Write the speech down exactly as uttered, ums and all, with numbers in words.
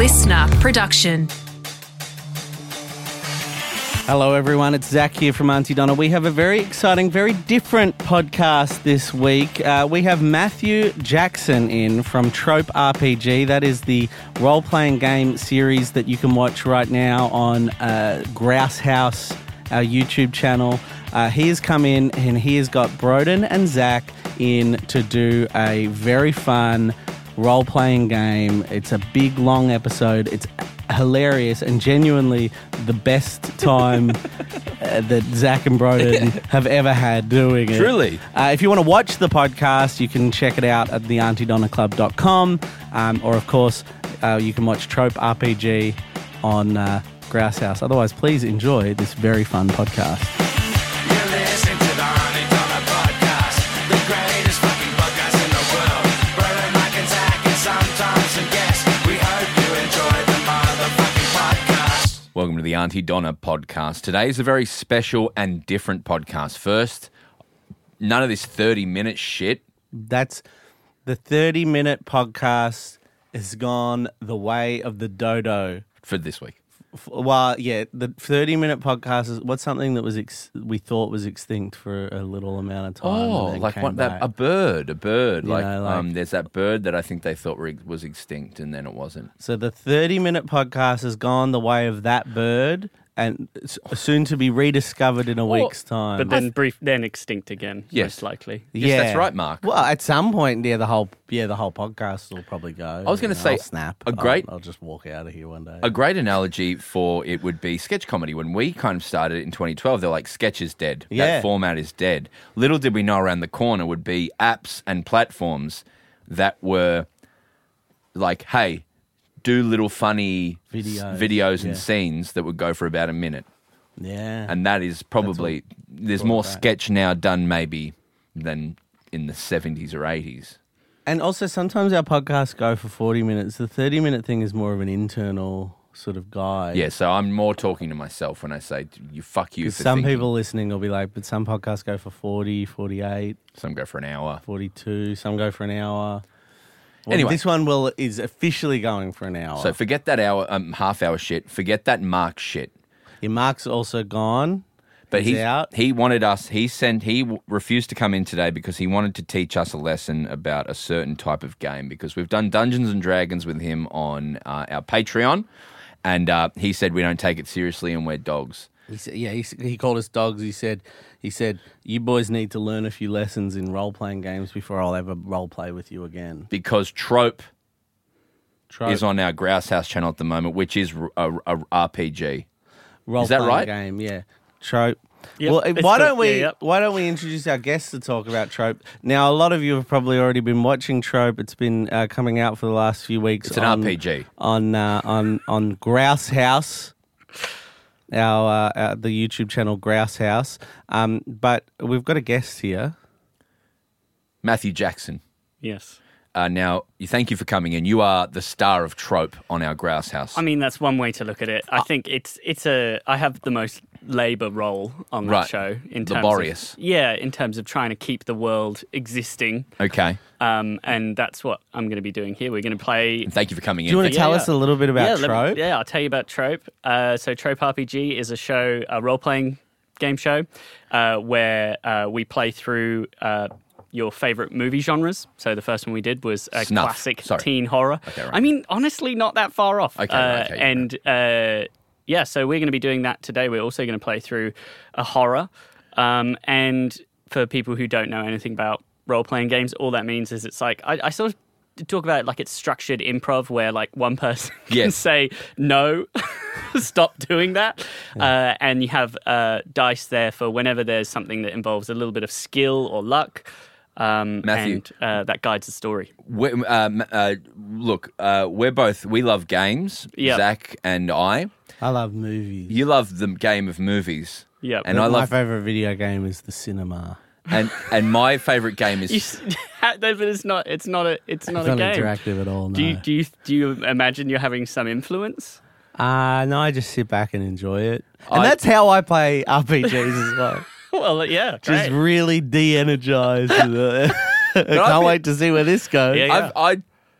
listener production. Hello everyone, it's Zach here from Auntie Donna. We have a very exciting, very different podcast this week. Uh, we have Matthew Jackson in from Trope R P G. That is the role-playing game series that you can watch right now on uh, Grouse House, our YouTube channel. Uh, he has come in and he has got Broden and Zach in to do a very fun role-playing game. It's a big, long episode. It's hilarious and genuinely the best time uh, that Zach and Broden have ever had doing it. Truly. Uh, if you want to watch the podcast, you can check it out at the auntie donna club dot com, um, or of course, uh, you can watch Trope R P G on uh, Grouse House. Otherwise, please enjoy this very fun podcast. You're listening to the Auntie Donna podcast, the greatest fucking podcast in the world. Broden, Mike and Zach, and sometimes some guests. We hope you enjoy the motherfucking podcast. Welcome to the Auntie Donna podcast. Today is a very special and different podcast. First, none of this thirty-minute shit. That's the thirty-minute podcast has gone the way of the dodo. For this week. F- Well, yeah, the thirty-minute podcast is what's something that was ex- we thought was extinct for a little amount of time. Oh, and then like came what? That back. a bird, a bird. You Like, know, like- um, there's that bird that I think they thought were, was extinct, and then it wasn't. So the thirty-minute podcast has gone the way of that bird, and it's soon to be rediscovered in a week's time. But then brief, then extinct again, Yes. most likely. Yes, that's right, Mark. Well, at some point, yeah, the whole yeah the whole podcast will probably go. I was gonna You know, say, I'll snap. a great- I'll, I'll just walk out of here one day. A great analogy for it would be sketch comedy. When we kind of started it in twenty twelve, they're like, sketch is dead. Yeah. That format is dead. Little did we know around the corner would be apps and platforms that were like, hey, do little funny s- Videos, videos and yeah. scenes that would go for about a minute. yeah, And that is probably, there's all more about. sketch now done maybe than in the seventies or eighties. and also sometimes our podcasts go for forty minutes. The thirty-minute thing is more of an internal sort of guide. Yeah, so I'm more talking to myself when I say, you fuck you for Some thinking. people listening will be like, but some podcasts go for forty, forty-eight, Some go for an hour. forty-two, some go for an hour. Well, Anyway. this one will is officially going for an hour. So forget that hour, um, half hour shit. Forget that Mark shit. Your Mark's also gone. But He's he out. he wanted us. He sent. He w- refused to come in today because he wanted to teach us a lesson about a certain type of game. Because we've done Dungeons and Dragons with him on uh, our Patreon, and uh, he said we don't take it seriously and we're dogs. He said, yeah, he, s- he called us dogs. He said, he said, you boys need to learn a few lessons in role playing games before I'll ever role play with you again. Because Trope Trope, is on our Grouse House channel at the moment, which is r- a, a R P G. role is that playing right? Game, yeah. Trope. Yep, well, it's why good. don't we? Yeah, yep. Why don't we introduce our guests to talk about Trope? Now, a lot of you have probably already been watching Trope. It's been uh, coming out for the last few weeks. It's an on, R P G. on uh, on on Grouse House, our, uh, our the YouTube channel Grouse House. Um, but we've got a guest here. Matthew Jackson. Yes. Uh, now, you thank you for coming in. You are the star of Trope on our Grouse House. I mean, that's one way to look at it. I think it's it's a. I have the most labour role on that Right. show. In terms Laborious. Of, yeah, in terms of trying to keep the world existing. okay. Um, and that's what I'm going to be doing here. We're going to play. And thank you for coming Do in. you want to Yeah, tell yeah. us a little bit about yeah, let me- Trope? yeah, I'll tell you about Trope. Uh, so Trope R P G is a show, a role-playing game show, uh, where uh, we play through uh, your favourite movie genres. So the first one we did was a Snuff. classic Sorry. teen horror. Okay, right. I mean, honestly, not that far off. Okay, Uh, right, okay, and uh, yeah, so we're going to be doing that today. We're also going to play through a horror. Um, and for people who don't know anything about role-playing games, all that means is it's like, I, I sort of talk about it like it's structured improv where like one person can Yes. say no, stop doing that, uh, and you have uh, dice there for whenever there's something that involves a little bit of skill or luck, um, Matthew. and uh, that guides the story. We're, um, uh, look, uh, we're both, we love games, Yeah. Zach and I. I love movies. You love the game of movies. Yeah, And But I my love, favorite video game is the cinema. and, and my favourite game You, is, s- but it's not. It's not a. It's not It's a not game. interactive at all. No. Do you do you do you imagine you're having some influence? Uh, no, I just sit back and enjoy it. And I- that's how I play R P Gs as well. Well, yeah, Just great. really de-energized. I I've can't been- wait to see where this goes. Yeah, yeah. I've, I